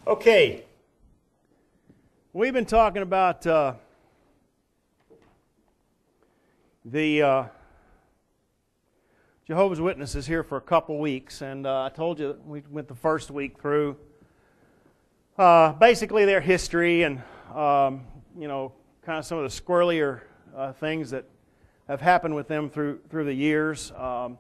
Okay, we've been talking about the Jehovah's Witnesses here for a couple weeks, and I told you that we went the first week through basically their history and kind of some of the squirrelier things that have happened with them through the years.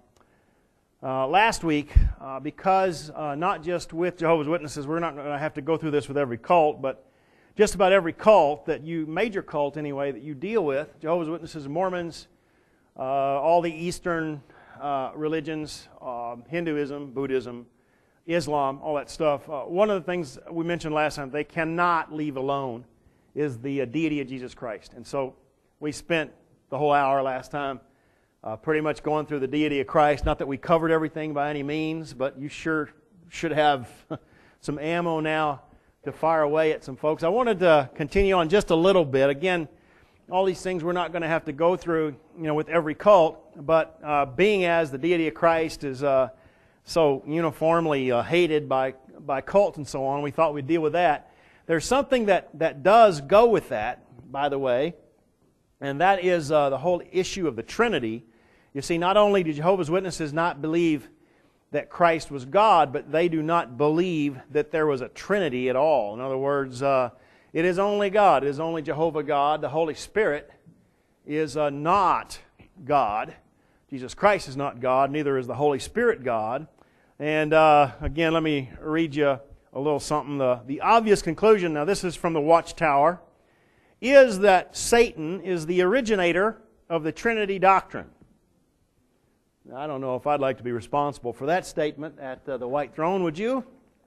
Last week, because not just with Jehovah's Witnesses, we're not going to have to go through this with every cult, but just about every cult that major cult anyway, that you deal with, Jehovah's Witnesses, Mormons, all the Eastern religions, Hinduism, Buddhism, Islam, all that stuff. One of the things we mentioned last time, they cannot leave alone, is the deity of Jesus Christ. And so we spent the whole hour last time pretty much going through the deity of Christ. Not that we covered everything by any means, but you sure should have some ammo now to fire away at some folks. I wanted to continue on just a little bit. Again, all these things we're not going to have to go through, with every cult, but being as the deity of Christ is so uniformly hated by cults and so on, we thought we'd deal with that. There's something that does go with that, by the way, and that is the whole issue of the Trinity. You see, not only do Jehovah's Witnesses not believe that Christ was God, but they do not believe that there was a Trinity at all. In other words, it is only God. It is only Jehovah God. The Holy Spirit is not God. Jesus Christ is not God. Neither is the Holy Spirit God. And again, let me read you a little something. The obvious conclusion, now this is from the Watchtower, is that Satan is the originator of the Trinity doctrine. Now, I don't know if I'd like to be responsible for that statement at the White Throne, would you?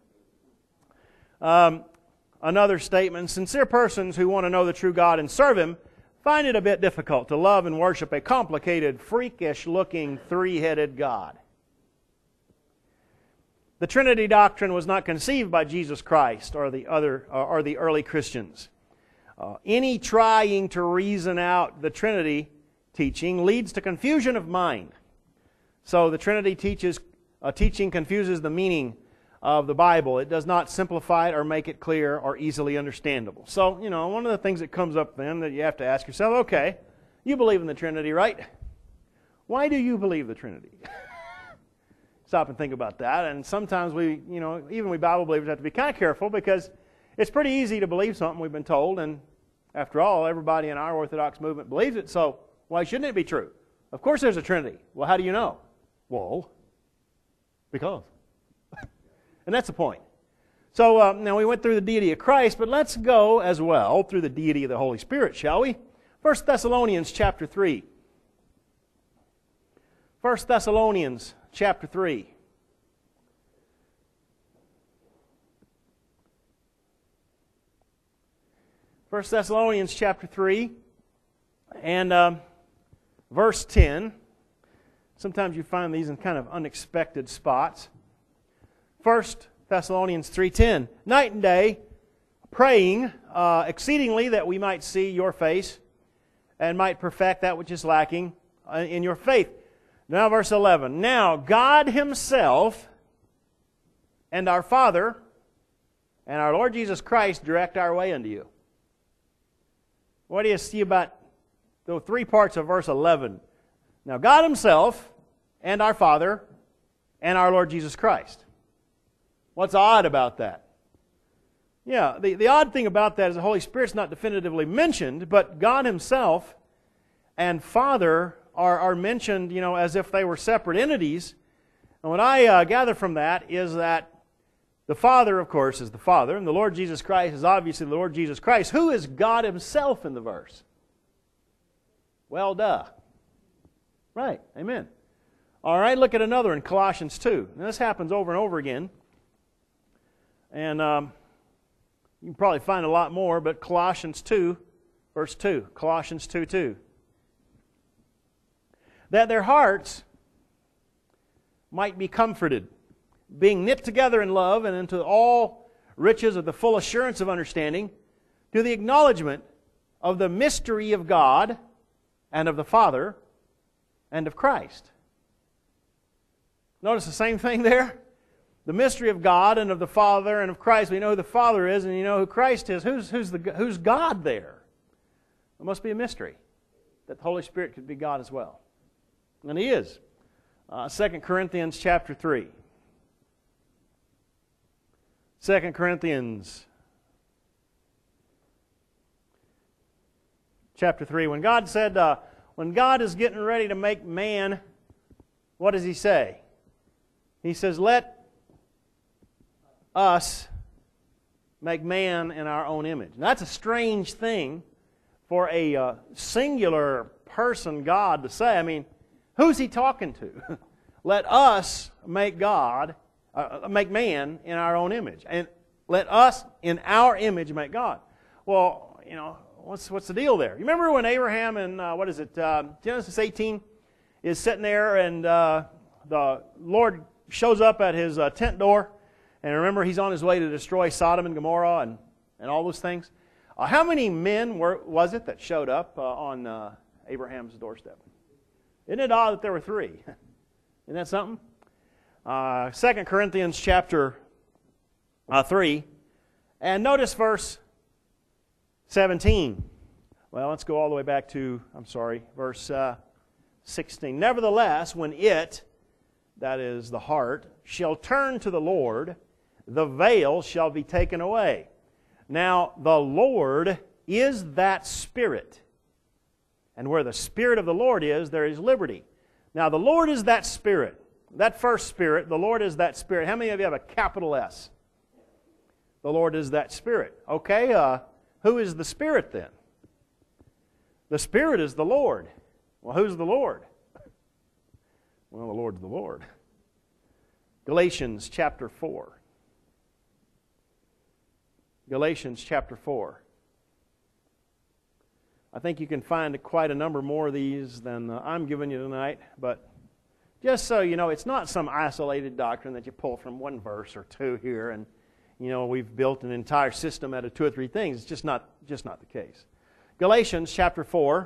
Another statement, sincere persons who want to know the true God and serve Him find it a bit difficult to love and worship a complicated, freakish-looking, three-headed God. The Trinity doctrine was not conceived by Jesus Christ or the early Christians. Any trying to reason out the Trinity teaching leads to confusion of mind. So the Trinity teaching confuses the meaning of the Bible. It does not simplify it or make it clear or easily understandable. So, one of the things that comes up then that you have to ask yourself, okay, you believe in the Trinity, right? Why do you believe the Trinity? Stop and think about that. And sometimes even we Bible believers have to be kind of careful because it's pretty easy to believe something we've been told, and after all, everybody in our Orthodox movement believes it, so why shouldn't it be true? Of course there's a Trinity. Well, how do you know? Well, because. And that's the point. So now we went through the deity of Christ, but let's go as well through the deity of the Holy Spirit, shall we? 1 Thessalonians chapter 3. 1 Thessalonians chapter 3. First Thessalonians chapter 3 and verse 10. Sometimes you find these in kind of unexpected spots. 1 Thessalonians 3:10. Night and day, praying exceedingly that we might see your face and might perfect that which is lacking in your faith. Now verse 11. Now God Himself and our Father and our Lord Jesus Christ direct our way unto you. What do you see about the three parts of verse 11? Now, God Himself and our Father and our Lord Jesus Christ. What's odd about that? Yeah, the odd thing about that is the Holy Spirit's not definitively mentioned, but God Himself and Father are mentioned, as if they were separate entities. And what I gather from that is that the Father, of course, is the Father, and the Lord Jesus Christ is obviously the Lord Jesus Christ. Who is God Himself in the verse? Well, duh. Right, amen. All right, look at another in Colossians 2. Now, this happens over and over again. And you can probably find a lot more, but Colossians 2, verse 2. Colossians 2:2. That their hearts might be comforted, being knit together in love and into all riches of the full assurance of understanding, to the acknowledgement of the mystery of God and of the Father and of Christ. Notice the same thing there? the mystery of God and of the Father and of Christ. We know who the Father is and you know who Christ is. Who's God there? It must be a mystery that the Holy Spirit could be God as well. And He is. 2 Corinthians chapter 3. 2 Corinthians chapter 3. When God said, when God is getting ready to make man, what does He say? He says, let us make man in our own image. Now, that's a strange thing for a singular person, God, to say. I mean, who's He talking to? Let us make make man in our own image. And let us in our image make God. Well, you know, what's the deal there? You remember when Abraham in, Genesis 18 is sitting there and the Lord shows up at his tent door, and remember he's on his way to destroy Sodom and Gomorrah and all those things. How many men was it that showed up on Abraham's doorstep? Isn't it odd that there were 3? Isn't that something? 2 Corinthians chapter 3, and notice verse 17. Well, let's go all the way back to, verse 16. Nevertheless, when it, that is the heart, shall turn to the Lord, the veil shall be taken away. Now, the Lord is that Spirit. And where the Spirit of the Lord is, there is liberty. Now, the Lord is that Spirit. That first Spirit, the Lord is that Spirit. How many of you have a capital S? The Lord is that Spirit. Okay, who is the Spirit then? The Spirit is the Lord. Well, who's the Lord? Well, the Lord's the Lord. Galatians chapter 4. Galatians chapter 4. I think you can find quite a number more of these than I'm giving you tonight, but just so you know, it's not some isolated doctrine that you pull from one verse or two here, and you know we've built an entire system out of 2 or 3 things. It's just not the case. Galatians chapter 4,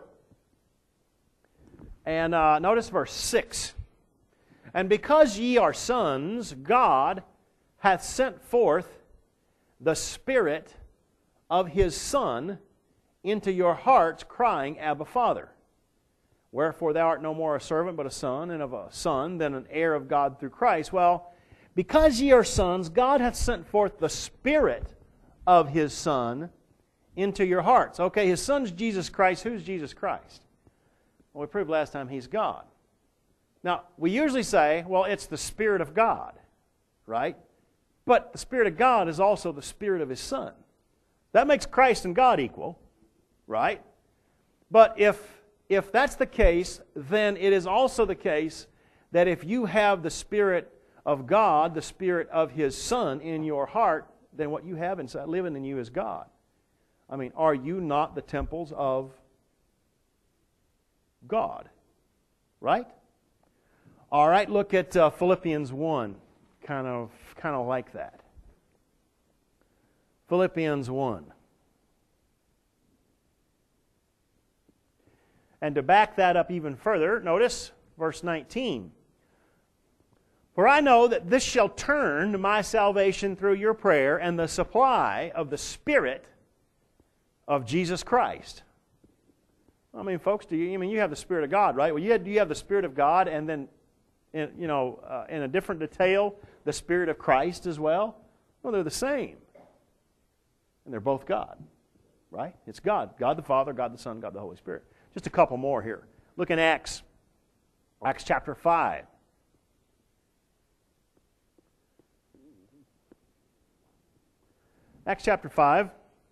and notice verse 6. And because ye are sons, God hath sent forth the Spirit of His Son into your hearts, crying, Abba, Father. Wherefore thou art no more a servant, but a son, and of a son, then an heir of God through Christ. Well, because ye are sons, God hath sent forth the Spirit of His Son into your hearts. Okay, His Son's Jesus Christ. Who's Jesus Christ? Well, we proved last time He's God. Now, we usually say, well, it's the Spirit of God, right? But the Spirit of God is also the Spirit of His Son. That makes Christ and God equal, right? But if that's the case, then it is also the case that if you have the Spirit of God, the Spirit of His Son in your heart, then what you have inside living in you is God. I mean, are you not the temples of God? Right? All right, look at Philippians 1, kind of like that. Philippians 1. And to back that up even further, notice verse 19. For I know that this shall turn to my salvation through your prayer and the supply of the Spirit of Jesus Christ. I mean, folks, you have the Spirit of God, right? Well, you have the Spirit of God, and then, in a different detail, the Spirit of Christ as well. Well, they're the same, and they're both God, right? It's God, God the Father, God the Son, God the Holy Spirit. Just a couple more here. Look in Acts chapter 5. Acts chapter 5.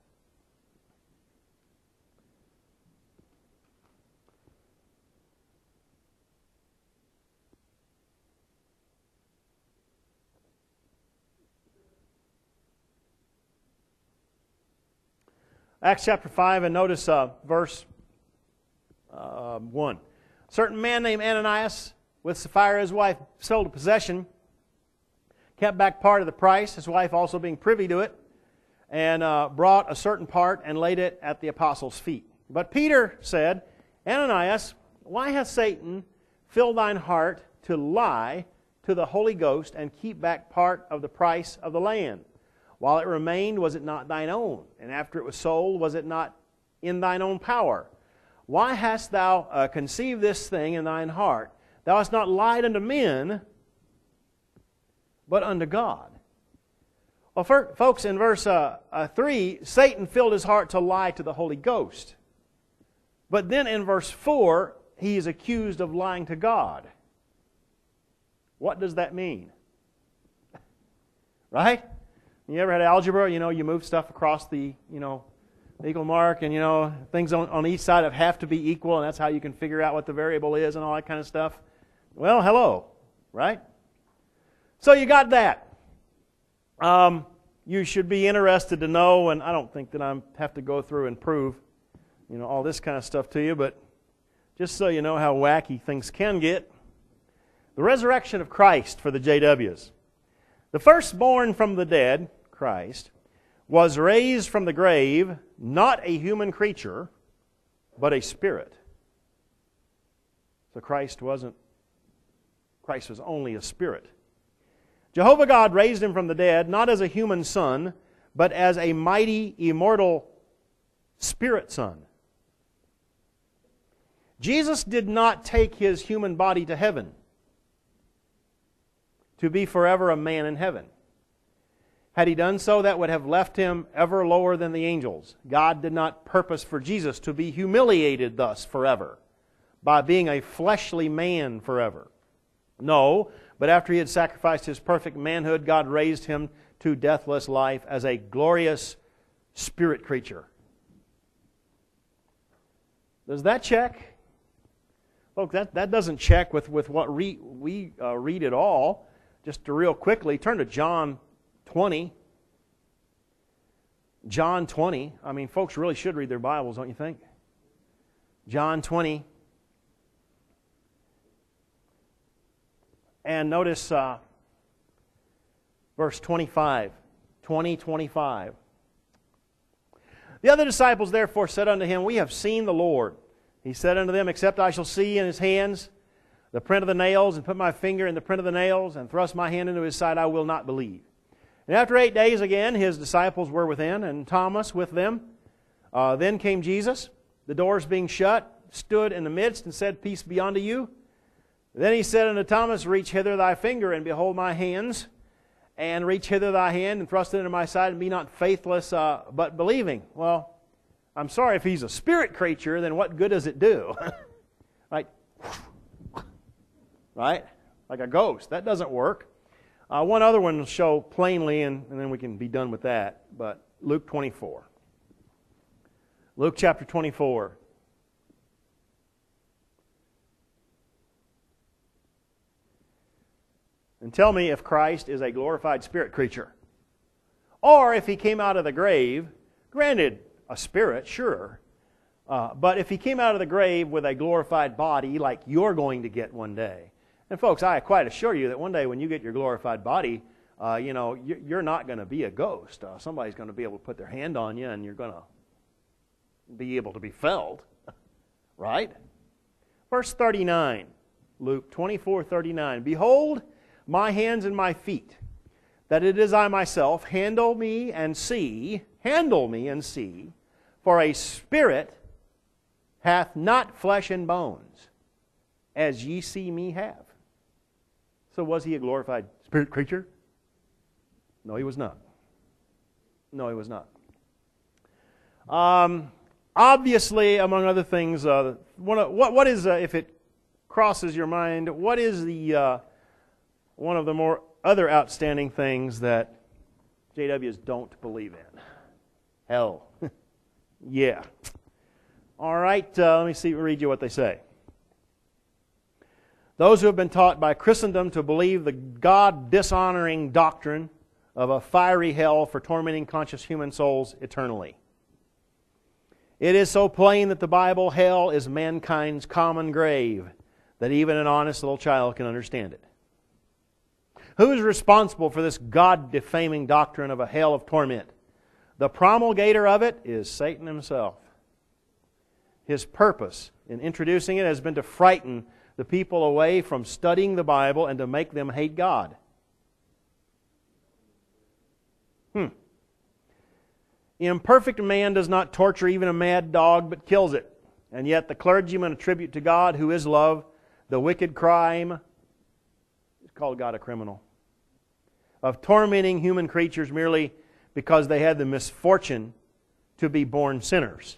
Acts chapter 5, and notice verse 1. A certain man named Ananias, with Sapphira his wife, sold a possession, kept back part of the price, his wife also being privy to it, and brought a certain part and laid it at the apostles' feet. But Peter said, Ananias, why hath Satan filled thine heart to lie to the Holy Ghost and keep back part of the price of the land? While it remained, was it not thine own? And after it was sold, was it not in thine own power? Why hast thou conceived this thing in thine heart? Thou hast not lied unto men, but unto God. Well, folks, in verse 3, Satan filled his heart to lie to the Holy Ghost. But then in verse 4, he is accused of lying to God. What does that mean? Right? You ever had algebra? You move stuff across the, equal mark, and, things on each side have to be equal, and that's how you can figure out what the variable is and all that kind of stuff. Well, hello, right? So you got that. You should be interested to know, and I don't think that I have to go through and prove, all this kind of stuff to you, but just so you know how wacky things can get. The resurrection of Christ for the JWs. The firstborn from the dead, Christ, was raised from the grave, not a human creature, but a spirit. So Christ was only a spirit. Jehovah God raised him from the dead, not as a human son, but as a mighty, immortal spirit son. Jesus did not take his human body to heaven to be forever a man in heaven. Had he done so, that would have left him ever lower than the angels. God did not purpose for Jesus to be humiliated thus forever by being a fleshly man forever. No, but after he had sacrificed his perfect manhood, God raised him to deathless life as a glorious spirit creature. Does that check? Folks, that doesn't check with what we read at all. Just to real quickly, turn to John 20. John 20. I mean, folks really should read their Bibles, don't you think? John 20. And notice verse 25. 20:25. The other disciples therefore said unto him, We have seen the Lord. He said unto them, Except I shall see in his hands the print of the nails, and put my finger in the print of the nails, and thrust my hand into his side, I will not believe. And after 8 days again, his disciples were within, and Thomas with them. Then came Jesus, the doors being shut, stood in the midst, and said, Peace be unto you. Then he said unto Thomas, Reach hither thy finger, and behold my hands, and reach hither thy hand, and thrust it into my side, and be not faithless, but believing. Well, I'm sorry, if he's a spirit creature, then what good does it do? Right? Like a ghost. That doesn't work. One other one will show plainly, and then we can be done with that. But Luke 24. Luke chapter 24. And tell me if Christ is a glorified spirit creature. Or if he came out of the grave, granted, a spirit, sure. But if he came out of the grave with a glorified body like you're going to get one day. And folks, I quite assure you that one day when you get your glorified body, you're not going to be a ghost. Somebody's going to be able to put their hand on you and you're going to be able to be felt. Right? Verse 39, Luke 24:39. Behold my hands and my feet, that it is I myself. Handle me and see, for a spirit hath not flesh and bones, as ye see me have. So was he a glorified spirit creature? No, he was not. No, he was not. Obviously, among other things, what is, if it crosses your mind, what is the one of the more other outstanding things that JWs don't believe in? Hell. Yeah. All right, let me read you what they say. Those who have been taught by Christendom to believe the God-dishonoring doctrine of a fiery hell for tormenting conscious human souls eternally. It is so plain that the Bible, hell, is mankind's common grave that even an honest little child can understand it. Who is responsible for this God-defaming doctrine of a hell of torment? The promulgator of it is Satan himself. His purpose in introducing it has been to frighten the people away from studying the Bible and to make them hate God. Imperfect man does not torture even a mad dog, but kills it. And yet the clergymen attribute to God, who is love, the wicked crime, it's called God a criminal, of tormenting human creatures merely because they had the misfortune to be born sinners.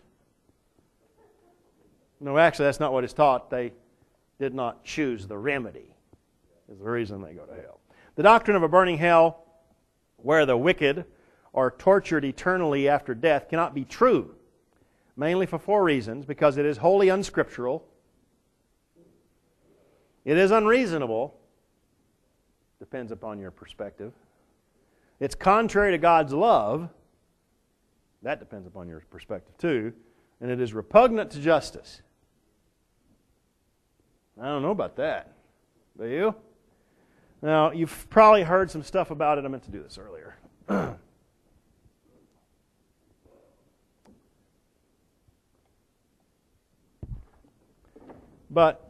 No, actually, that's not what is taught. They did not choose the remedy, is the reason they go to hell. The doctrine of a burning hell, where the wicked are tortured eternally after death, cannot be true, mainly for 4 reasons. Because it is wholly unscriptural, it is unreasonable, depends upon your perspective, it's contrary to God's love, that depends upon your perspective too, and it is repugnant to justice. I don't know about that. Do you? Now, you've probably heard some stuff about it. I meant to do this earlier. But,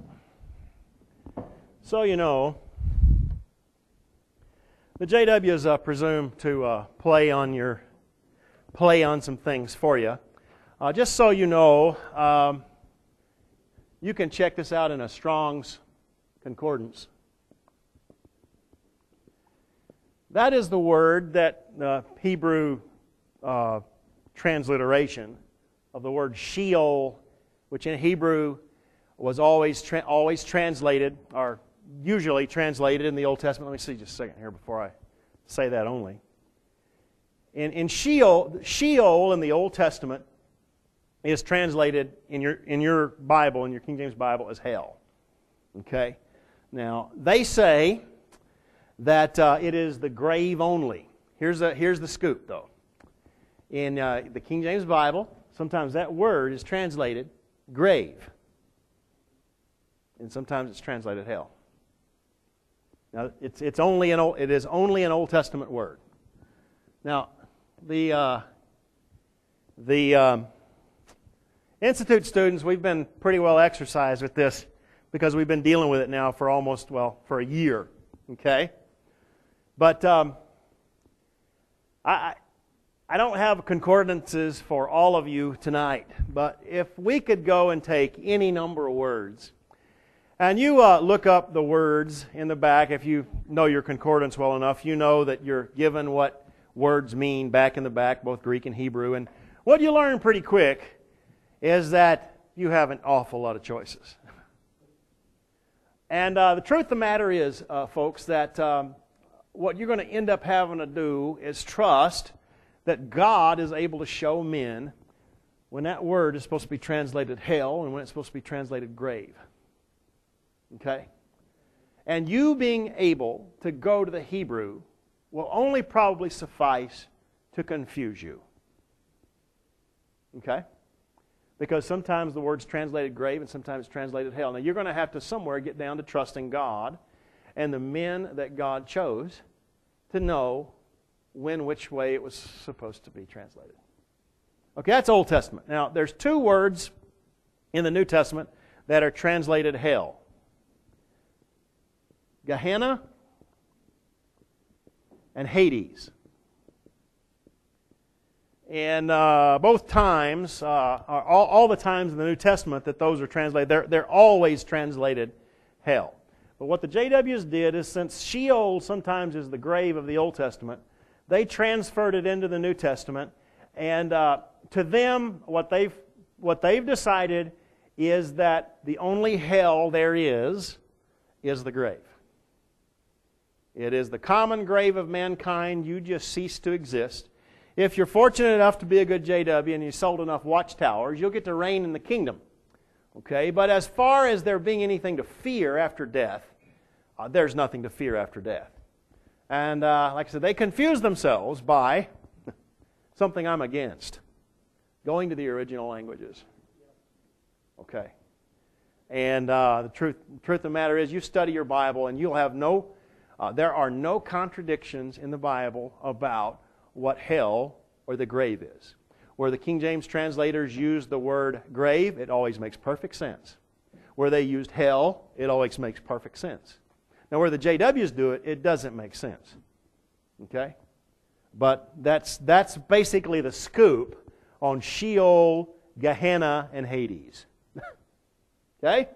so you know, the JWs presume to play on some things for you. Just so you know, you can check this out in a Strong's Concordance. That is the word that the Hebrew transliteration of the word Sheol, which in Hebrew was always translated, or usually translated in the Old Testament. Let me see just a second here before I say that only. In Sheol in the Old Testament is translated in your Bible, in your King James Bible, as hell. Okay? Now, they say that it is the grave only. Here's the scoop, though. In the King James Bible, sometimes that word is translated grave. And sometimes it's translated hell. Now, it is only an Old Testament word. Now, the Institute students, we've been pretty well exercised with this because we've been dealing with it now for for a year. Okay? But I don't have concordances for all of you tonight. But if we could go and take any number of words, and you look up the words in the back, if you know your concordance well enough, you know that you're given what words mean back in the back, both Greek and Hebrew. And what you learn pretty quick is that you have an awful lot of choices. And the truth of the matter is, folks, that what you're going to end up having to do is trust that God is able to show men when that word is supposed to be translated hell and when it's supposed to be translated grave. Okay? And you being able to go to the Hebrew will only probably suffice to confuse you. Okay? Because sometimes the word's translated grave and sometimes it's translated hell. Now you're going to have to somewhere get down to trusting God and the men that God chose to know which way it was supposed to be translated. Okay, that's Old Testament. Now, there's 2 words in the New Testament that are translated hell. Gehenna and Hades. And both times, all the times in the New Testament that those are translated, they're always translated hell. But what the JWs did is, since Sheol sometimes is the grave of the Old Testament, they transferred it into the New Testament. And to them, what they've decided is that the only hell there is the grave. It is the common grave of mankind. You just cease to exist. If you're fortunate enough to be a good JW and you sold enough watchtowers, you'll get to reign in the kingdom. Okay? But as far as there being anything to fear after death, there's nothing to fear after death. And like I said, they confuse themselves by something I'm against. Going to the original languages. Okay? And the truth of the matter is, you study your Bible and you'll have there are no contradictions in the Bible about what hell or the grave is. Where the King James translators use the word grave, it always makes perfect sense. Where they used hell, it always makes perfect sense. Now, where the JWs do it, it doesn't make sense. Okay? But that's basically the scoop on Sheol, Gehenna, and Hades. Okay?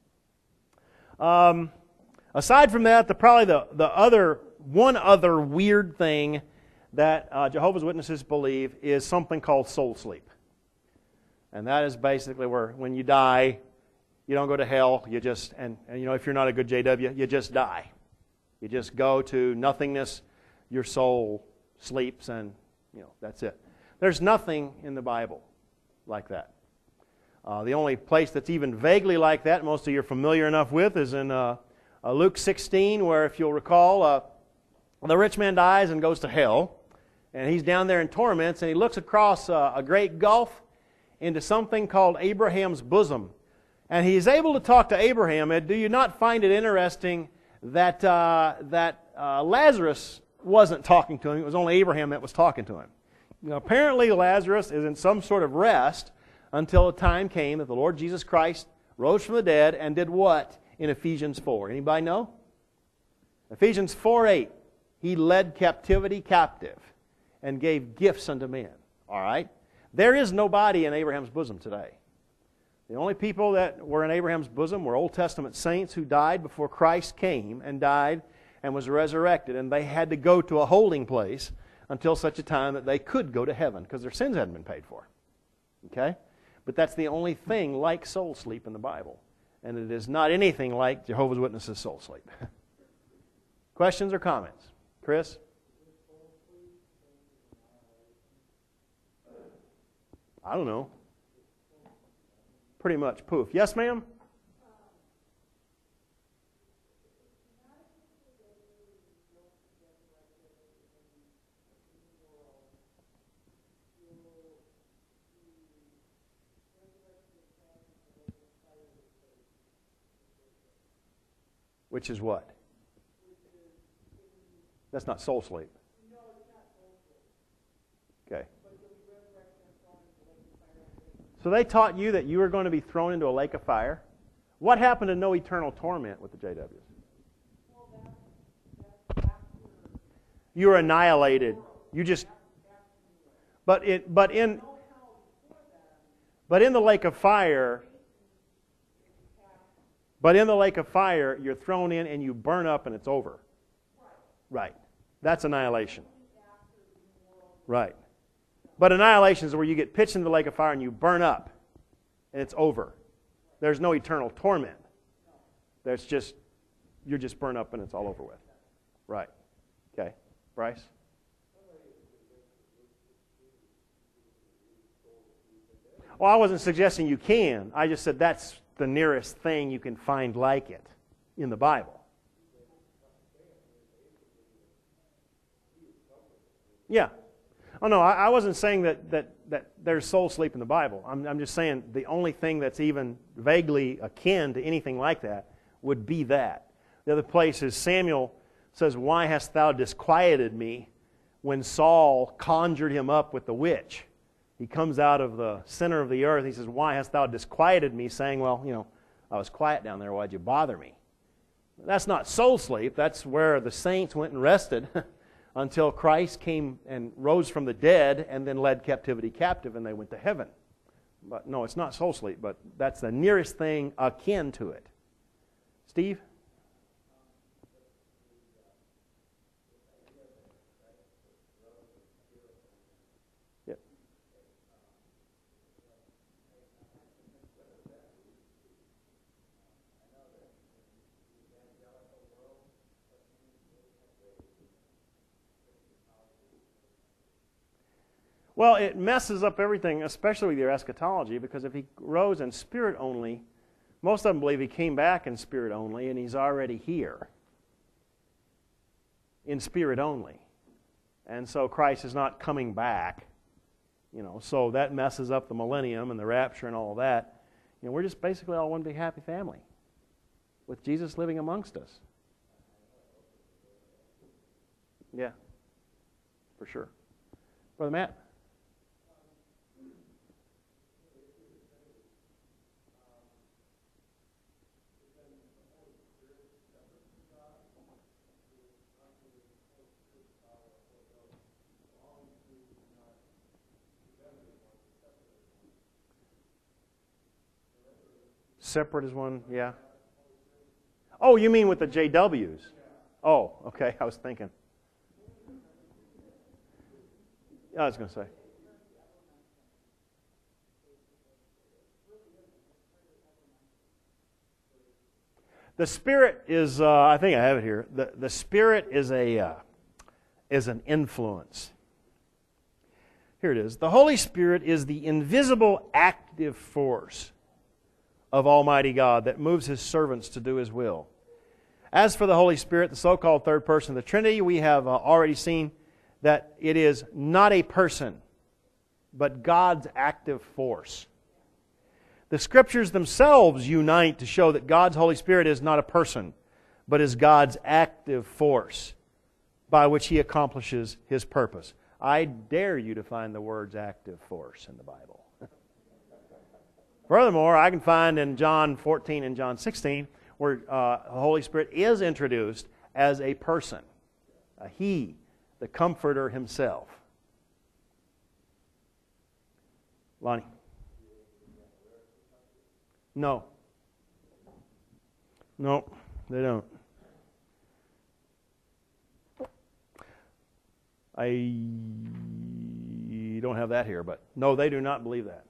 Aside from that, one other weird thing that Jehovah's Witnesses believe is something called soul sleep. And that is basically where when you die, you don't go to hell, you just, and if you're not a good JW, you just die. You just go to nothingness, your soul sleeps, and that's it. There's nothing in the Bible like that. The only place that's even vaguely like that, most of you are familiar enough with, is in Luke 16, where if you'll recall, the rich man dies and goes to hell, and he's down there in torments, and he looks across a great gulf into something called Abraham's bosom. And he is able to talk to Abraham. And do you not find it interesting that Lazarus wasn't talking to him? It was only Abraham that was talking to him. Apparently Lazarus is in some sort of rest until a time came that the Lord Jesus Christ rose from the dead and did what in Ephesians 4? Anybody know? Ephesians 4:8. He led captivity captive and gave gifts unto men. All right? There is nobody in Abraham's bosom today. The only people that were in Abraham's bosom were Old Testament saints who died before Christ came and died and was resurrected. And they had to go to a holding place until such a time that they could go to heaven because their sins hadn't been paid for. Okay? But that's the only thing like soul sleep in the Bible. And it is not anything like Jehovah's Witnesses' soul sleep. Questions or comments? Chris? I don't know. Pretty much poof. Yes, ma'am? Which is what? That's not soul sleep. Okay. So they taught you that you were going to be thrown into a lake of fire. What happened to no eternal torment with the JWs? You were annihilated. You just. But in the lake of fire. But in the lake of fire, you're thrown in and you burn up and it's over. Right. That's annihilation. Right. But annihilation is where you get pitched into the lake of fire and you burn up and it's over. There's no eternal torment. There's just, you're just burned up and it's all over with. Right. Okay. Bryce? Well, I wasn't suggesting you can. I just said that's the nearest thing you can find like it in the Bible. Yeah. Oh, no, I wasn't saying that there's soul sleep in the Bible. I'm just saying the only thing that's even vaguely akin to anything like that would be that. The other place is Samuel says, "Why hast thou disquieted me?" when Saul conjured him up with the witch. He comes out of the center of the earth. He says, "Why hast thou disquieted me?" saying, well, I was quiet down there. Why'd you bother me? That's not soul sleep. That's where the saints went and rested until Christ came and rose from the dead and then led captivity captive and they went to heaven. But no, it's not soul sleep, but that's the nearest thing akin to it. Steve? Yep. Well, it messes up everything, especially with your eschatology, because if he rose in spirit only, most of them believe he came back in spirit only, and he's already here in spirit only. And so Christ is not coming back, so that messes up the millennium and the rapture and all of that. We're just basically all one big happy family with Jesus living amongst us. Yeah, for sure. Brother Matt? Separate is one, yeah. Oh, you mean with the JWs? Oh, okay, I was thinking. I was going to say. The Spirit is, I think I have it here. The Spirit is an influence. Here it is. The Holy Spirit is the invisible active force of Almighty God that moves His servants to do His will. As for the Holy Spirit, the so-called third person of the Trinity, we have already seen that it is not a person, but God's active force. The Scriptures themselves unite to show that God's Holy Spirit is not a person, but is God's active force by which He accomplishes His purpose. I dare you to find the words active force in the Bible. Furthermore, I can find in John 14 and John 16 where the Holy Spirit is introduced as a person, a He, the Comforter Himself. Lonnie? No. No, they don't. I don't have that here, but no, they do not believe that.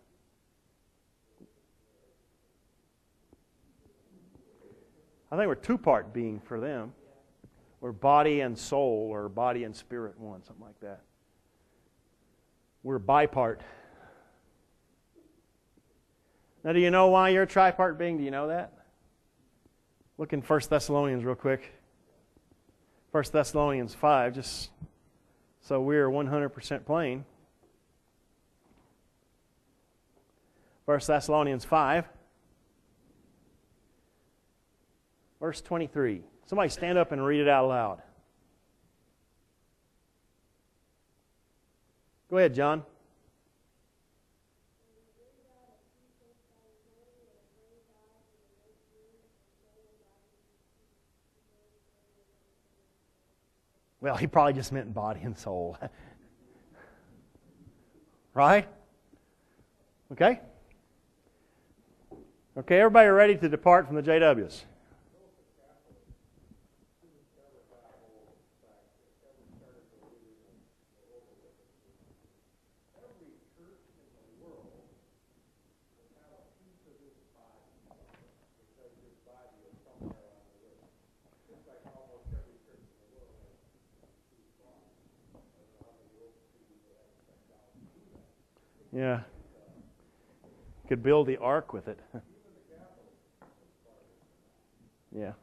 I think we're two-part being for them. We're body and soul, or body and spirit one, something like that. We're bipart. Now, do you know why you're a tripart being? Do you know that? Look in 1 Thessalonians real quick. 1 Thessalonians 5, just so we're 100% plain. 1 Thessalonians 5, verse 23. Somebody stand up and read it out loud. Go ahead, John. Well, he probably just meant body and soul. Right? Okay? Okay, everybody ready to depart from the JWs? Yeah. Could build the ark with it. Yeah.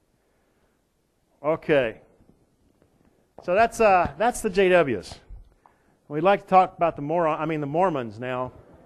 Okay. So that's the JWs. We'd like to talk about the Mormons now.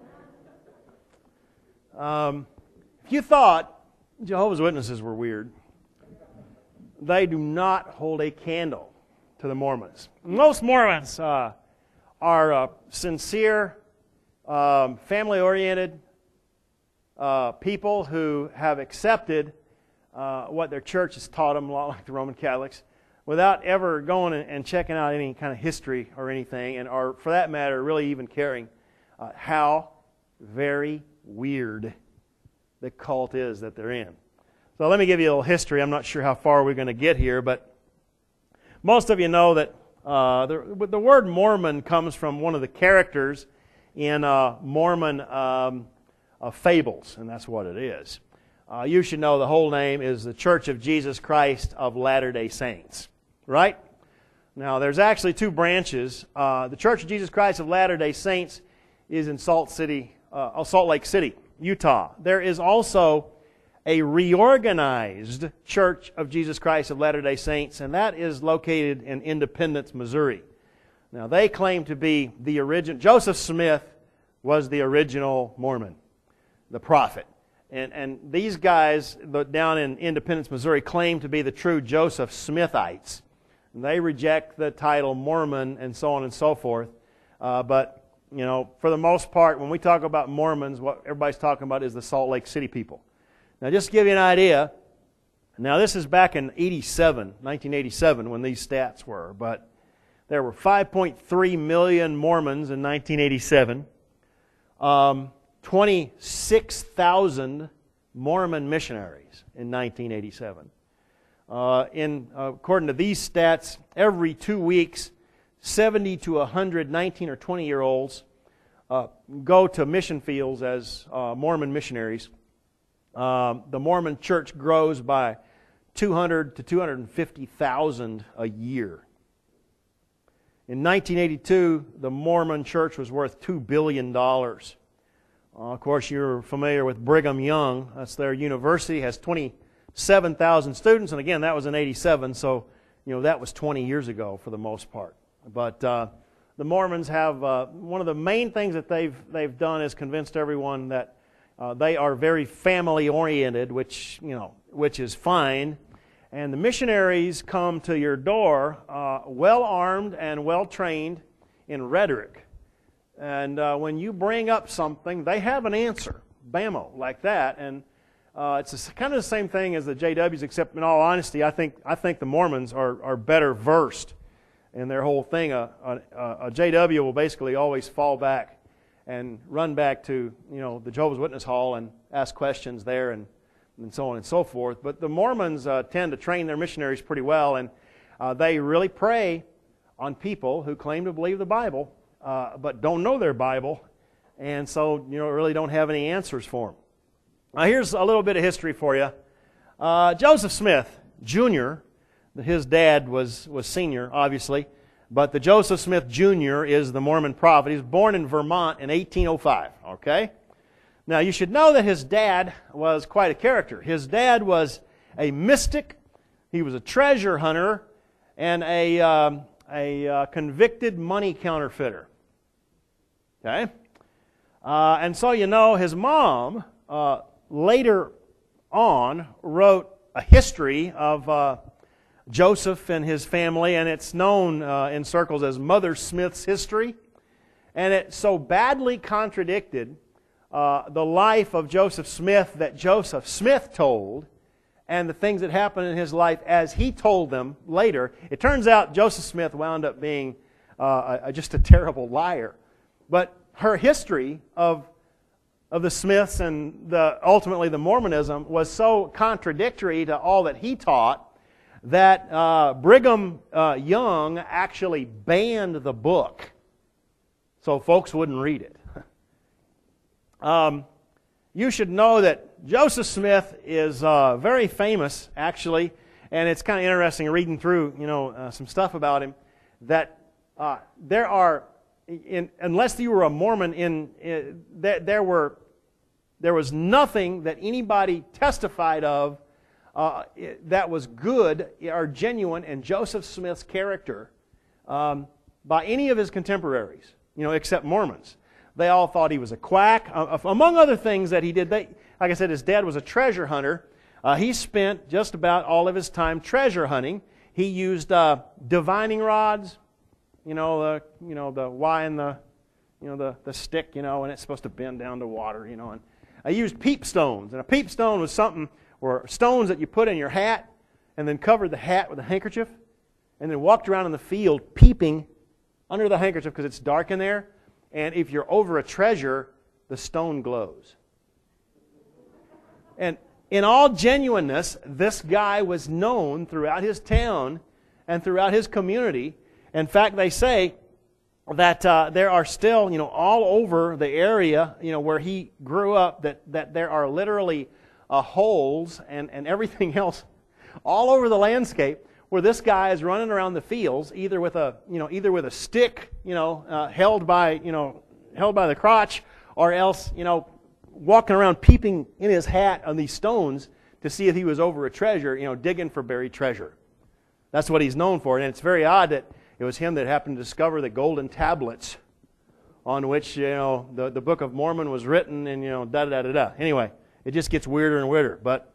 If you thought Jehovah's Witnesses were weird, they do not hold a candle to the Mormons. Most Mormons are sincere, family-oriented people who have accepted what their church has taught them, a lot like the Roman Catholics, without ever going and checking out any kind of history or anything, and or for that matter, really even caring how very weird the cult is that they're in. So let me give you a little history. I'm not sure how far we're going to get here, but most of you know that the word Mormon comes from one of the characters in Mormon fables, and that's what it is. You should know the whole name is the Church of Jesus Christ of Latter-day Saints, right? Now, there's actually two branches. The Church of Jesus Christ of Latter-day Saints is in Salt Lake City, Utah. There is also a reorganized Church of Jesus Christ of Latter-day Saints, and that is located in Independence, Missouri. Now, they claim to be the original. Joseph Smith was the original Mormon, the prophet. And these guys down in Independence, Missouri, claim to be the true Joseph Smithites. And they reject the title Mormon and so on and so forth. But, you know, for the most part, when we talk about Mormons, what everybody's talking about is the Salt Lake City people. Now, just to give you an idea, now this is back in 1987, when these stats were, but there were 5.3 million Mormons in 1987. 26,000 Mormon missionaries in 1987. According to these stats, every 2 weeks, 70 to 100 19 or 20-year-olds go to mission fields as Mormon missionaries. The Mormon church grows by 200 to 250,000 a year. In 1982, the Mormon church was worth $2 billion. Of course, you're familiar with Brigham Young. That's their university. It has 27,000 students, and again, that was in 87, so that was 20 years ago for the most part. But the Mormons have one of the main things that they've done is convinced everyone that they are very family oriented, which is fine. And the missionaries come to your door well armed and well trained in rhetoric. And when you bring up something, they have an answer, bammo, like that. And it's kind of the same thing as the JWs, except in all honesty, I think the Mormons are better versed in their whole thing. A JW will basically always fall back and run back to the Jehovah's Witness Hall and ask questions there and so on and so forth. But the Mormons tend to train their missionaries pretty well, and they really prey on people who claim to believe the Bible but don't know their Bible, and so really don't have any answers for them. Now here's a little bit of history for you. Joseph Smith Jr., his dad was senior, obviously, but the Joseph Smith Jr. is the Mormon prophet. He was born in Vermont in 1805, okay? Now, you should know that his dad was quite a character. His dad was a mystic, he was a treasure hunter, and a convicted money counterfeiter. Okay? And so his mom later on wrote a history of Joseph and his family, and it's known in circles as Mother Smith's history. And it so badly contradicted the life of Joseph Smith that Joseph Smith told and the things that happened in his life as he told them later. It turns out Joseph Smith wound up being just a terrible liar. But her history of the Smiths and ultimately the Mormonism was so contradictory to all that he taught that Brigham Young actually banned the book so folks wouldn't read it. You should know that Joseph Smith is very famous, actually, and it's kind of interesting reading through, some stuff about him. That there are, unless you were a Mormon, there was nothing that anybody testified of that was good or genuine in Joseph Smith's character by any of his contemporaries, except Mormons. They all thought he was a quack. Among other things that he did, like I said, his dad was a treasure hunter. He spent just about all of his time treasure hunting. He used divining rods, the Y and the stick, and it's supposed to bend down to water, And I used peep stones, and a peep stone was something or stones that you put in your hat, and then covered the hat with a handkerchief, and then walked around in the field peeping under the handkerchief because it's dark in there. And if you're over a treasure, the stone glows. And in all genuineness, this guy was known throughout his town and throughout his community. In fact, they say that there are still, all over the area, where he grew up, that there are literally holes and everything else all over the landscape where this guy is running around the fields, either with a stick, held by the crotch, or else, walking around peeping in his hat on these stones to see if he was over a treasure, digging for buried treasure. That's what he's known for, and it's very odd that it was him that happened to discover the golden tablets on which, the Book of Mormon was written, and, da-da-da-da-da. Anyway, it just gets weirder and weirder, but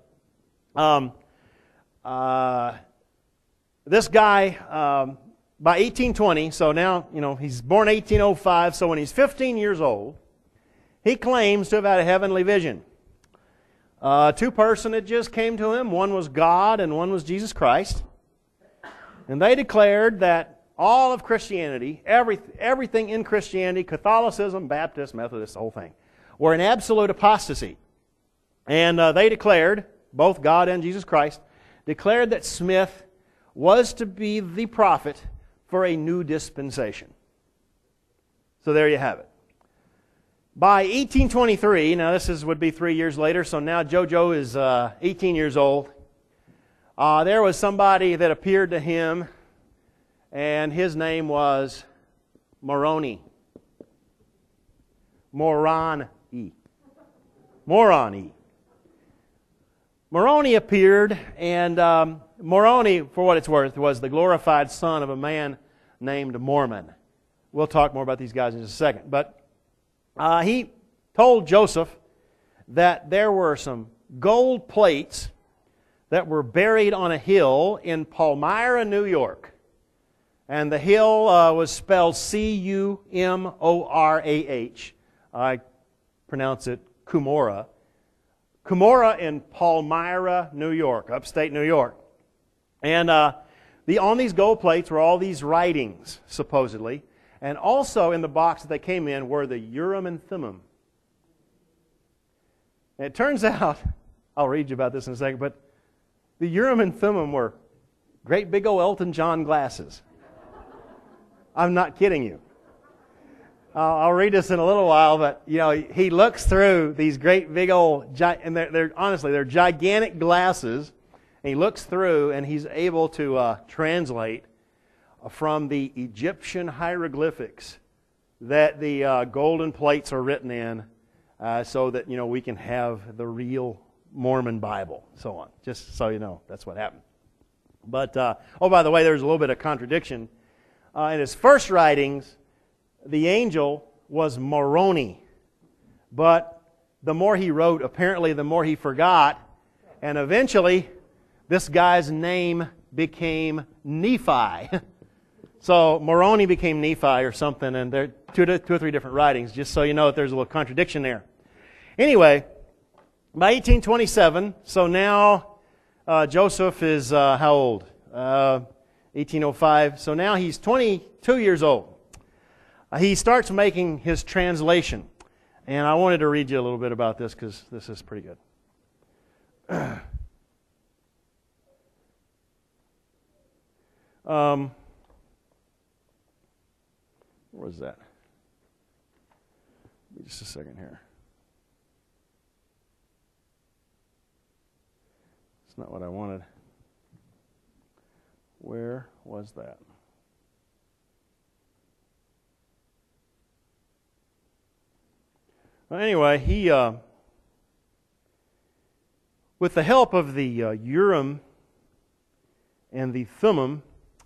this guy, by 1820, so now, he's born 1805, so when he's 15 years old, he claims to have had a heavenly vision. Two personages came to him. One was God and one was Jesus Christ. And they declared that all of Christianity, everything in Christianity, Catholicism, Baptist, Methodist, the whole thing, were in absolute apostasy. And they declared, both God and Jesus Christ, declared that Smith was to be the prophet for a new dispensation. So there you have it. By 1823, now this would be 3 years later, so now JoJo is 18 years old. There was somebody that appeared to him, and his name was Moroni. Moroni. Moroni appeared, and Moroni, for what it's worth, was the glorified son of a man named Mormon. We'll talk more about these guys in just a second. But he told Joseph that there were some gold plates that were buried on a hill in Palmyra, New York. And the hill was spelled C-U-M-O-R-A-H. I pronounce it Cumorah. Cumorah in Palmyra, New York, upstate New York. And on these gold plates were all these writings, supposedly. And also in the box that they came in were the Urim and Thummim. And it turns out, I'll read you about this in a second, but the Urim and Thummim were great big old Elton John glasses. I'm not kidding you. I'll read this in a little while, but he looks through these great big old, and they're gigantic glasses. And he looks through, and he's able to translate from the Egyptian hieroglyphics that the golden plates are written in, so that we can have the real Mormon Bible, so on. Just so you know, that's what happened. But by the way, there's a little bit of contradiction. In his first writings, the angel was Moroni, but the more he wrote, apparently the more he forgot, and eventually this guy's name became Nephi. So Moroni became Nephi or something, and there are two or three different writings, just so you know that there's a little contradiction there. Anyway, by 1827, so now Joseph is how old? 1805. So now he's 22 years old. He starts making his translation. And I wanted to read you a little bit about this because this is pretty good. Where was that? Give me just a second here. It's not what I wanted. Where was that? Well, anyway, he, with the help of the Urim and the Thummim,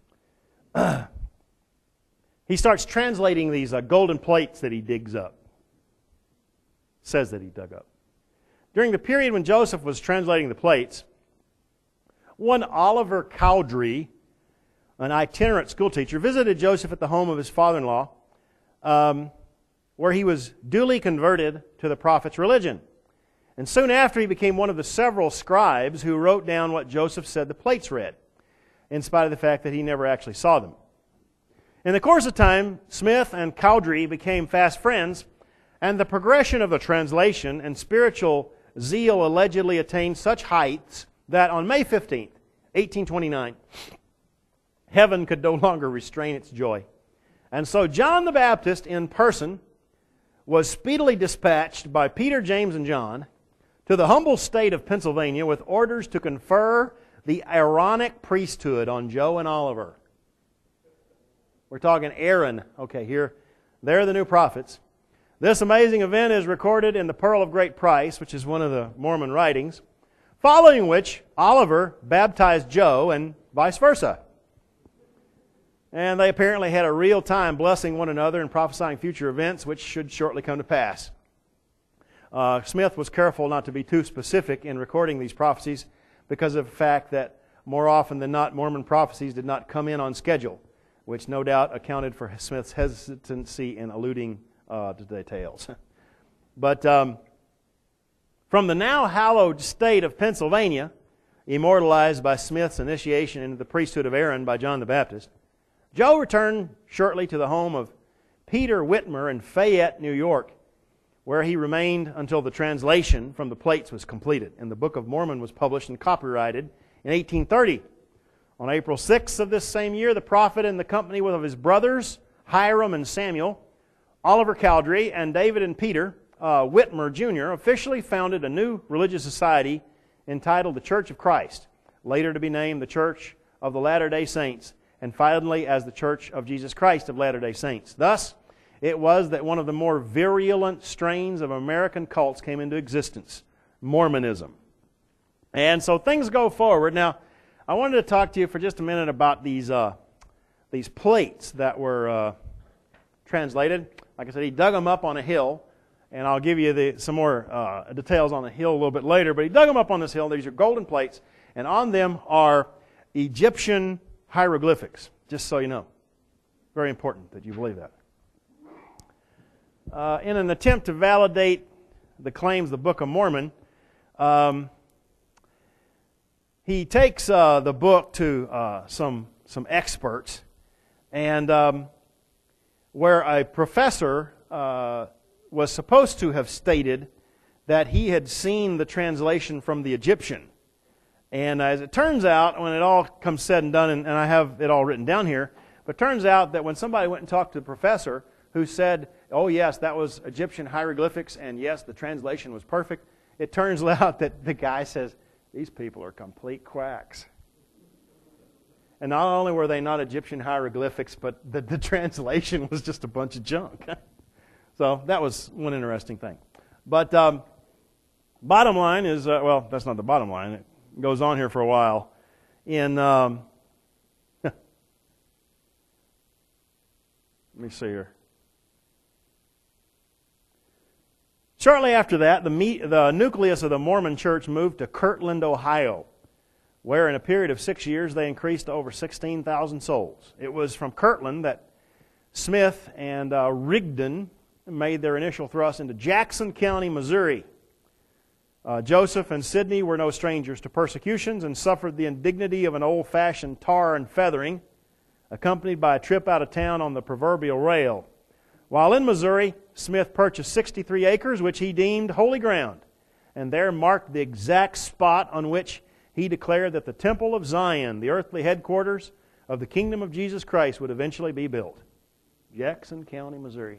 he starts translating these golden plates that he digs up. Says that he dug up. During the period when Joseph was translating the plates, one Oliver Cowdery, an itinerant schoolteacher, visited Joseph at the home of his father-in-law, where he was duly converted to the prophet's religion. And soon after, he became one of the several scribes who wrote down what Joseph said the plates read, in spite of the fact that he never actually saw them. In the course of time, Smith and Cowdery became fast friends, and the progression of the translation and spiritual zeal allegedly attained such heights that on May 15th, 1829, heaven could no longer restrain its joy. And so John the Baptist in person was speedily dispatched by Peter, James, and John to the humble state of Pennsylvania with orders to confer the Aaronic priesthood on Joe and Oliver. We're talking Aaron. Okay, here, they're the new prophets. This amazing event is recorded in the Pearl of Great Price, which is one of the Mormon writings, following which Oliver baptized Joe and vice versa. And they apparently had a real time blessing one another and prophesying future events which should shortly come to pass. Smith was careful not to be too specific in recording these prophecies because of the fact that more often than not, Mormon prophecies did not come in on schedule, which no doubt accounted for Smith's hesitancy in alluding to details. But from the now hallowed state of Pennsylvania, immortalized by Smith's initiation into the priesthood of Aaron by John the Baptist, Joe returned shortly to the home of Peter Whitmer in Fayette, New York, where he remained until the translation from the plates was completed. And the Book of Mormon was published and copyrighted in 1830. On April 6th of this same year, the prophet, in the company of his brothers, Hiram and Samuel, Oliver Cowdery, and David and Peter Whitmer Jr., officially founded a new religious society entitled the Church of Christ, later to be named the Church of the Latter-day Saints, and finally as the Church of Jesus Christ of Latter-day Saints. Thus, it was that one of the more virulent strains of American cults came into existence, Mormonism. And so things go forward. Now, I wanted to talk to you for just a minute about these plates that were translated. Like I said, he dug them up on a hill, and I'll give you some more details on the hill a little bit later. But he dug them up on this hill. These are golden plates, and on them are Egyptian hieroglyphics, just so you know. Very important that you believe that. In an attempt to validate the claims of the Book of Mormon, he takes the book to some experts, and where a professor was supposed to have stated that he had seen the translation from the Egyptian. And as it turns out, when it all comes said and done, and I have it all written down here, but it turns out that when somebody went and talked to the professor who said, oh yes, that was Egyptian hieroglyphics, and yes, the translation was perfect, it turns out that the guy says, these people are complete quacks. And not only were they not Egyptian hieroglyphics, but the translation was just a bunch of junk. So that was one interesting thing. But bottom line is, well, that's not the bottom line. It goes on here for a while. Let me see here. Shortly after that, the nucleus of the Mormon Church moved to Kirtland, Ohio, where in a period of 6 years they increased to over 16,000 souls. It was from Kirtland that Smith and Rigdon made their initial thrust into Jackson County, Missouri. Joseph and Sidney were no strangers to persecutions and suffered the indignity of an old-fashioned tar and feathering, accompanied by a trip out of town on the proverbial rail. While in Missouri, Smith purchased 63 acres, which he deemed holy ground, and there marked the exact spot on which he declared that the Temple of Zion, the earthly headquarters of the kingdom of Jesus Christ, would eventually be built. Jackson County, Missouri.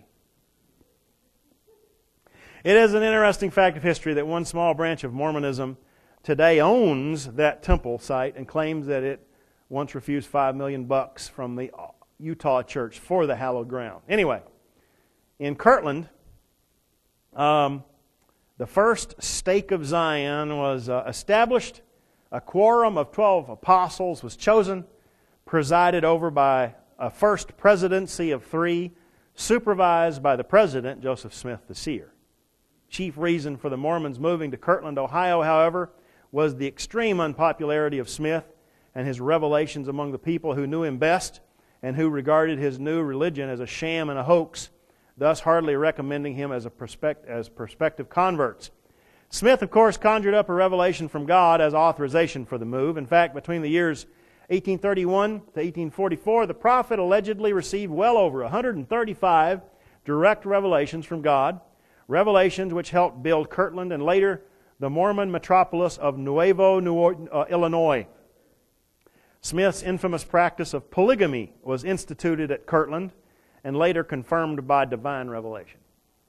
It is an interesting fact of history that one small branch of Mormonism today owns that temple site and claims that it once refused $5 million from the Utah church for the hallowed ground. Anyway, in Kirtland, the first stake of Zion was established. A quorum of 12 apostles was chosen, presided over by a first presidency of 3, supervised by the president, Joseph Smith, the seer. Chief reason for the Mormons moving to Kirtland, Ohio, however, was the extreme unpopularity of Smith and his revelations among the people who knew him best and who regarded his new religion as a sham and a hoax, thus hardly recommending him as prospective converts. Smith, of course, conjured up a revelation from God as authorization for the move. In fact, between the years 1831 to 1844, the prophet allegedly received well over 135 direct revelations from God, revelations which helped build Kirtland and later the Mormon metropolis of Nuevo, Illinois. Smith's infamous practice of polygamy was instituted at Kirtland and later confirmed by divine revelation.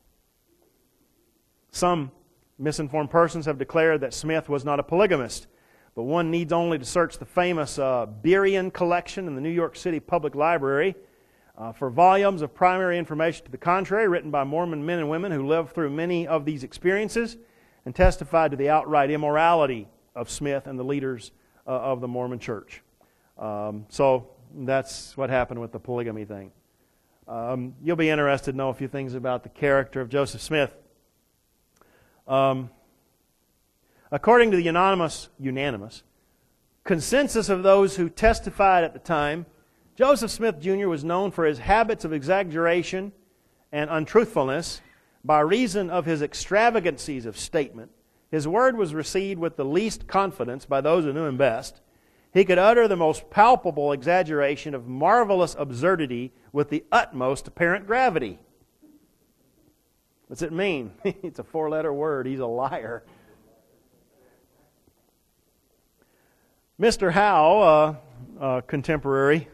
Some misinformed persons have declared that Smith was not a polygamist, but one needs only to search the famous Berean collection in the New York City Public Library for volumes of primary information to the contrary, written by Mormon men and women who lived through many of these experiences and testified to the outright immorality of Smith and the leaders of the Mormon Church. So that's what happened with the polygamy thing. You'll be interested to know a few things about the character of Joseph Smith. According to the unanimous consensus of those who testified at the time, Joseph Smith Jr. was known for his habits of exaggeration and untruthfulness. By reason of his extravagancies of statement, his word was received with the least confidence by those who knew him best. He could utter the most palpable exaggeration of marvelous absurdity with the utmost apparent gravity. What's it mean? It's a 4-letter word. He's a liar. Mr. Howe, contemporary,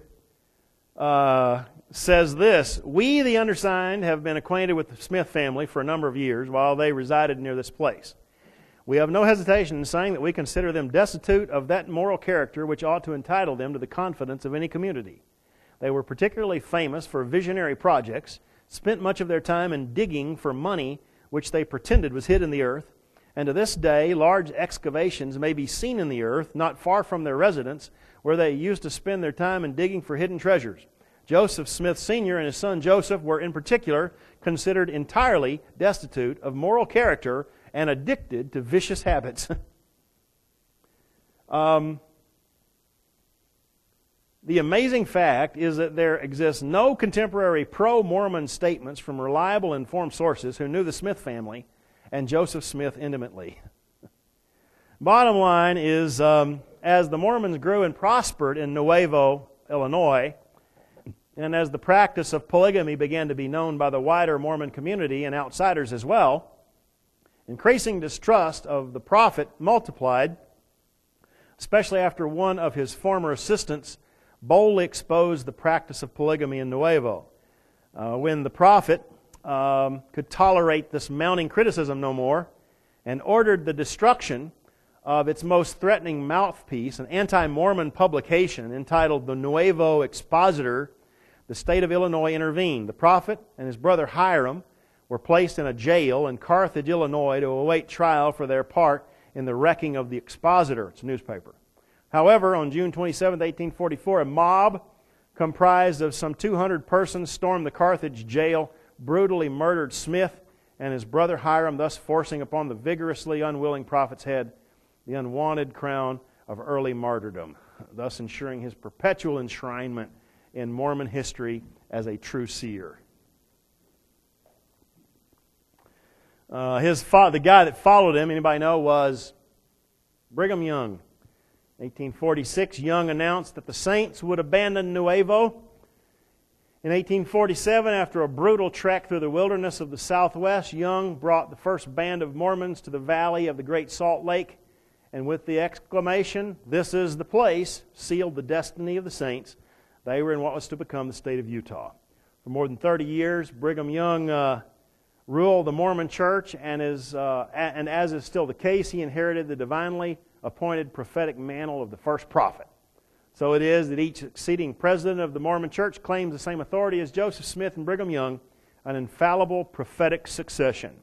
says this: "We, the undersigned, have been acquainted with the Smith family for a number of years while they resided near this place. We have no hesitation in saying that we consider them destitute of that moral character which ought to entitle them to the confidence of any community. They were particularly famous for visionary projects, spent much of their time in digging for money which they pretended was hid in the earth, and to this day large excavations may be seen in the earth, not far from their residence, where they used to spend their time in digging for hidden treasures. Joseph Smith Sr. and his son Joseph were in particular considered entirely destitute of moral character and addicted to vicious habits." The amazing fact is that there exists no contemporary pro-Mormon statements from reliable, informed sources who knew the Smith family and Joseph Smith intimately. Bottom line is, as the Mormons grew and prospered in Nuevo, Illinois, and as the practice of polygamy began to be known by the wider Mormon community and outsiders as well, increasing distrust of the prophet multiplied, especially after one of his former assistants boldly exposed the practice of polygamy in Nuevo. When the prophet could tolerate this mounting criticism no more and ordered the destruction of its most threatening mouthpiece, an anti-Mormon publication entitled the Nuevo Expositor, the state of Illinois intervened. The prophet and his brother Hiram were placed in a jail in Carthage, Illinois, to await trial for their part in the wrecking of the Expositor, its newspaper. However, on June 27, 1844, a mob comprised of some 200 persons stormed the Carthage jail, brutally murdered Smith and his brother Hiram, thus forcing upon the vigorously unwilling prophet's head the unwanted crown of early martyrdom, thus ensuring his perpetual enshrinement in Mormon history as a true seer. The guy that followed him, anybody know, was Brigham Young. 1846, Young announced that the saints would abandon Nuevo. In 1847, after a brutal trek through the wilderness of the Southwest, Young brought the first band of Mormons to the valley of the Great Salt Lake, and with the exclamation, "This is the place," sealed the destiny of the saints. They were in what was to become the state of Utah. For more than 30 years, Brigham Young ruled the Mormon Church, and as is still the case, he inherited the divinely appointed prophetic mantle of the first prophet. So it is that each succeeding president of the Mormon Church claims the same authority as Joseph Smith and Brigham Young, an infallible prophetic succession.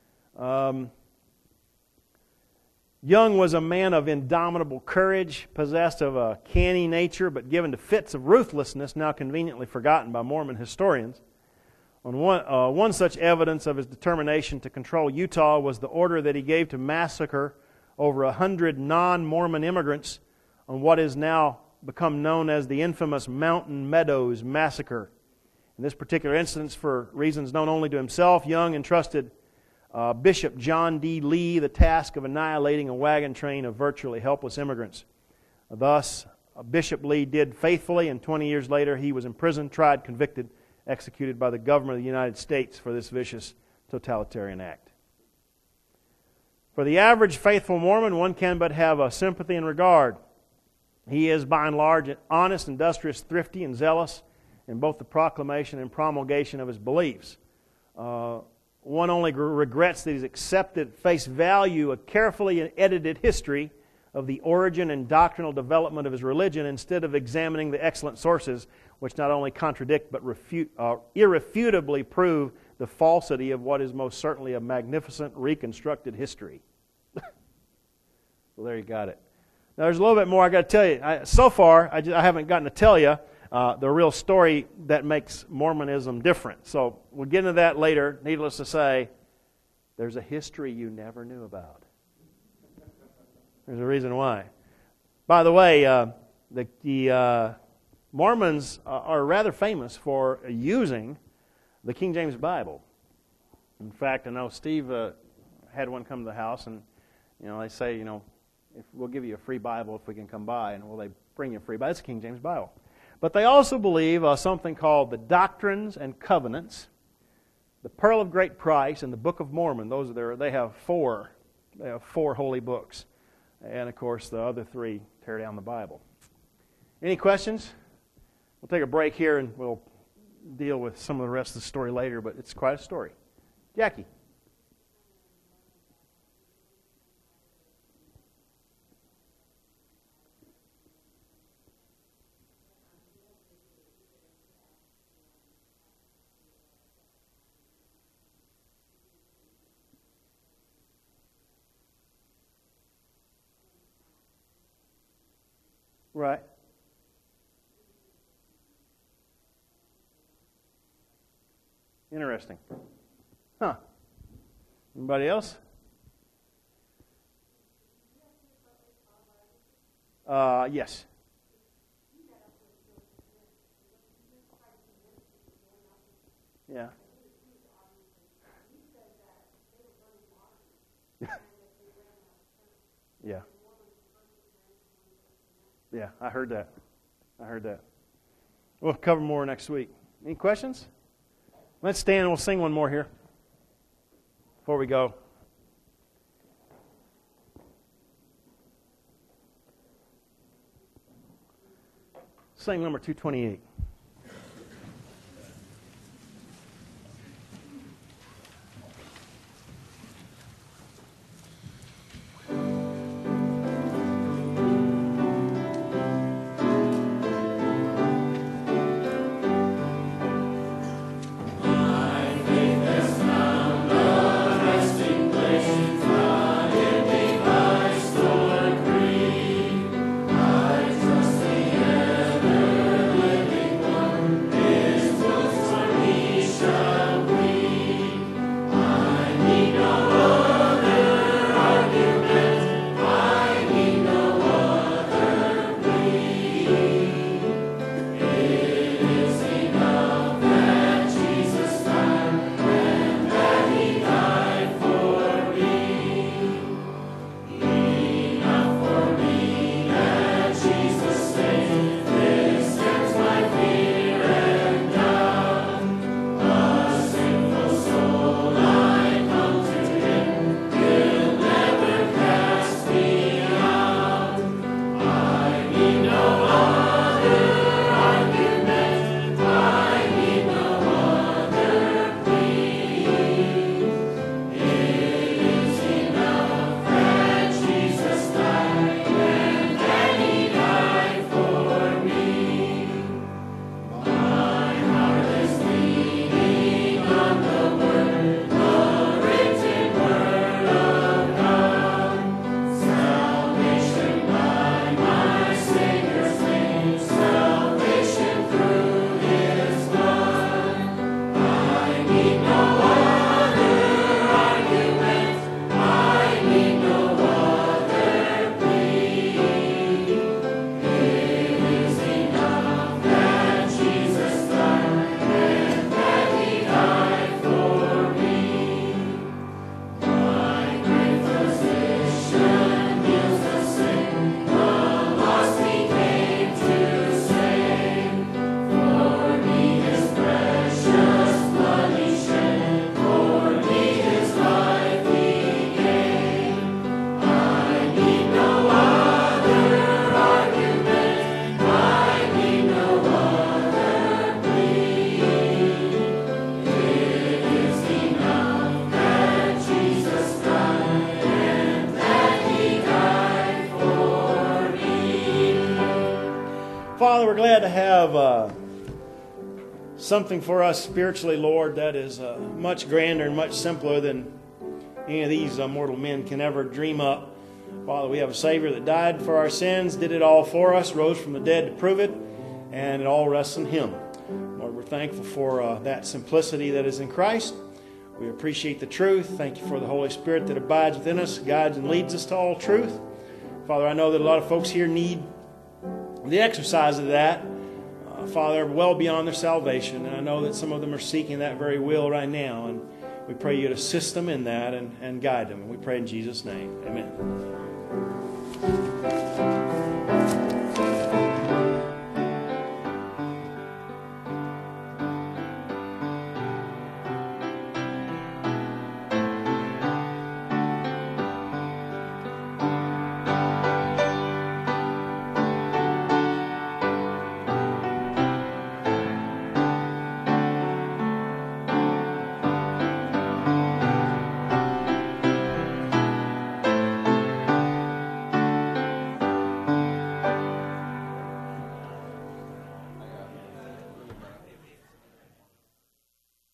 Young was a man of indomitable courage, possessed of a canny nature, but given to fits of ruthlessness now conveniently forgotten by Mormon historians. One such evidence of his determination to control Utah was the order that he gave to massacre over 100 non-Mormon immigrants on what is now become known as the infamous Mountain Meadows Massacre. In this particular instance, for reasons known only to himself, Young entrusted Bishop John D. Lee the task of annihilating a wagon train of virtually helpless immigrants. Thus, Bishop Lee did faithfully, and 20 years later he was imprisoned, tried, convicted, executed by the government of the United States for this vicious totalitarian act. For the average faithful Mormon, one can but have a sympathy and regard. He is, by and large, honest, industrious, thrifty, and zealous in both the proclamation and promulgation of his beliefs. One only regrets that he's accepted at face value a carefully edited history of the origin and doctrinal development of his religion instead of examining the excellent sources which not only contradict but irrefutably prove the falsity of what is most certainly a magnificent reconstructed history. Well, there you got it. Now, there's a little bit more I got to tell you. So far, I haven't gotten to tell you the real story that makes Mormonism different. So we'll get into that later. Needless to say, there's a history you never knew about. There's a reason why. By the way, the Mormons are rather famous for using the King James Bible. In fact, I know Steve had one come to the house, and they say, if we'll give you a free Bible if we can come by, and they bring you a free Bible. It's a King James Bible. But they also believe something called the Doctrines and Covenants, the Pearl of Great Price and the Book of Mormon. Those are there. They have four holy books. And, of course, the other three tear down the Bible. Any questions? We'll take a break here and we'll deal with some of the rest of the story later, but it's quite a story. Jackie. Right. Interesting. Huh. Anybody else? Yes. Yeah. Yeah. Yeah, I heard that. We'll cover more next week. Any questions? Let's stand and we'll sing one more here before we go. Sing number 228. Father, we're glad to have something for us spiritually, Lord, that is much grander and much simpler than any of these mortal men can ever dream up. Father, we have a Savior that died for our sins, did it all for us, rose from the dead to prove it, and it all rests in Him. Lord, we're thankful for that simplicity that is in Christ. We appreciate the truth. Thank you for the Holy Spirit that abides within us, guides and leads us to all truth. Father, I know that a lot of folks here need the exercise of that, Father, well beyond their salvation. And I know that some of them are seeking that very will right now. And we pray you to assist them in that and guide them. And we pray in Jesus' name. Amen.